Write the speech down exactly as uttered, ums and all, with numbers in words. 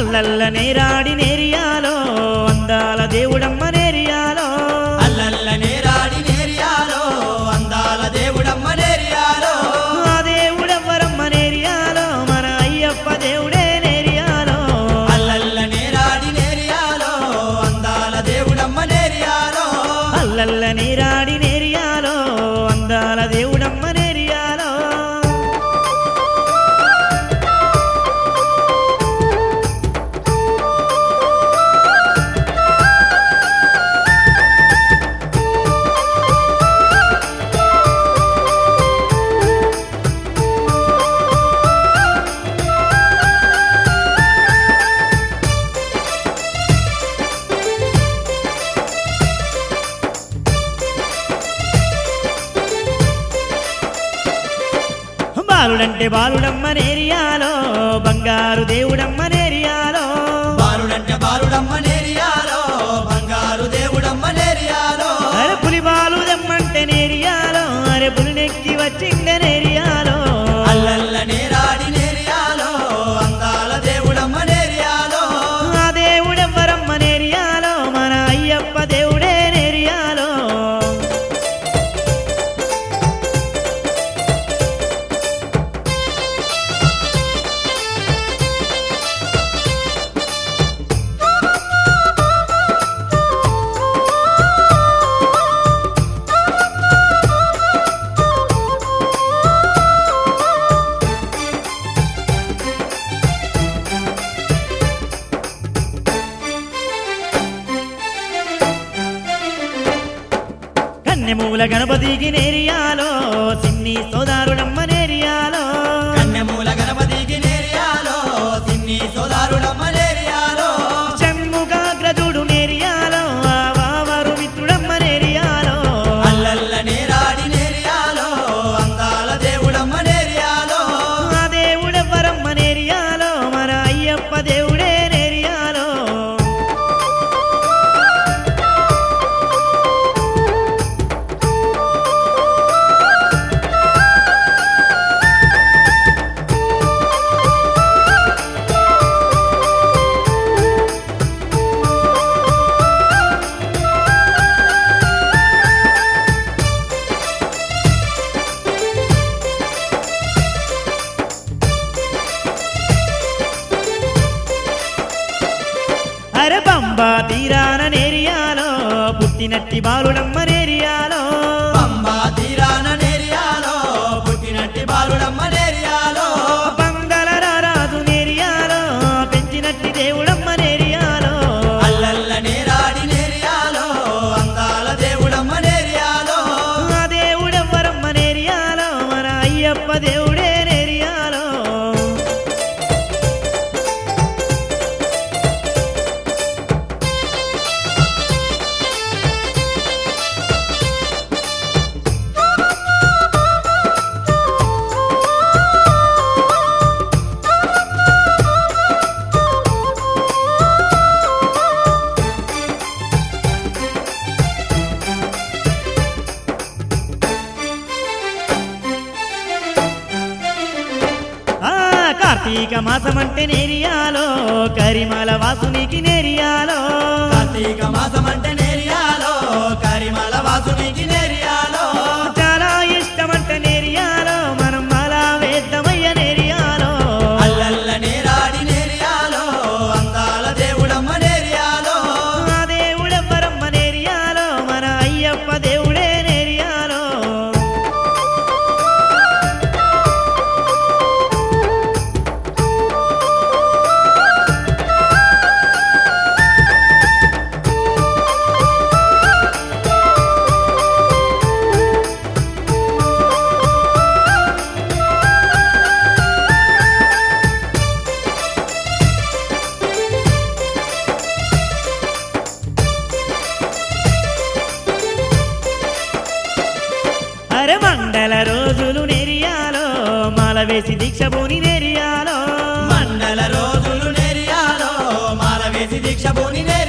అల్లల్ల నేరాడి నేరియాలో అందాల దేవుడమ్మ నేరియాలో అల్లల్ల నేరాడి నేరియాలో అందాల దేవుడమ్మ నేరియాలో ఆ దేవుడెవ్వరమ్మ నేరియాలో మన అయ్యప్ప దేవుడే నేరియాలో అల్లల్ల నేరాడి నేరియాలో అందాల దేవుడమ్మ నేరియాలో అల్లల్ల నేరాడి నేరియాలో అందాల దేవుడమ్మ నేరియాలో బాలుడంటే బాలుడమ్మ నేరియాలో బంగారు దేవుడమ్మ నేరియాలో బాలుడంటే బాలుడమ్మ నేరియాలో బంగారు దేవుడమ్మ నేరియాలో అరే పులి బాలుదమ్మంటే నేరియాలో అరే పులినెక్కి వచ్చిండ నేరియాలో అల్లల్ల నేరాడి నేరియాలో అందాల దేవుడమ్మ నేరియాలో ఆ దేవుడెవ్వరమ్మ నేరియాలో మన అయ్యప్ప దేవుడే నేరియాలో కన్నెమూల గణపతికి నేరియాలో సిన్ని సోదారుడమ్మ నేరియాలో కన్యమూల గణపతికి నేరియాలో సిన్ని సోదారుడమ్మ నేరియాలో షణ్ముఖాగ్రజుడు నేరియాలో ఆ వావరు మిత్రుడమ్మ నేరియాలో అల్లల్ల నేరాడి నేరియాలో అందాల దేవుడమ్మ నేరియాలో ఆ దేవుడెవ్వరమ్మ నేరియాలో మన అయ్యప్ప దేవుడే నేరియాలో అరే బంబా తీరాన నేరియాలో పుట్టినట్టి బాలుడమ్మ నేరియాలో పంబా తీరాన నేరియాలో పుట్టినట్టి బాలుడమ్మ నేరియాలో బంగళ రారాజు నేరియాలో పెంచినట్టి దేవుడమ్మ నేరియాలో అల్లల్ల నేరాడి నేరియాలో అందాల దేవుడమ్మ నేరియాలో ఆ దేవుడెవ్వరమ్మ నేరియాలో మన అయ్యప్ప దేవుడే నేరియాలో ఆ కార్తీక మాసమంటే నేరియాలో కరిమల వాసునికి నేరియాలో కార్తీక మాసమంటే నేరియాలో కరిమల వాసునికి నేరియాలో చాలా ఇష్టమంటే నేరియాలో మనం అలా వేద్దమయ్య నేరియాలో అల్లల్ల నేరాడి నేరియాలో అందాల దేవుడమ్మ నేరియాలో ఆ దేవుడెవ్వరమ్మ నేరియాలో మన అయ్యప్ప దేవుడే నేరియాలో అరే మండల రోజులు నేరియాలో మాల వేసి దీక్ష భూని నేరియాలో మండల రోజులు నేరియాలో మాల వేసి దీక్ష భూని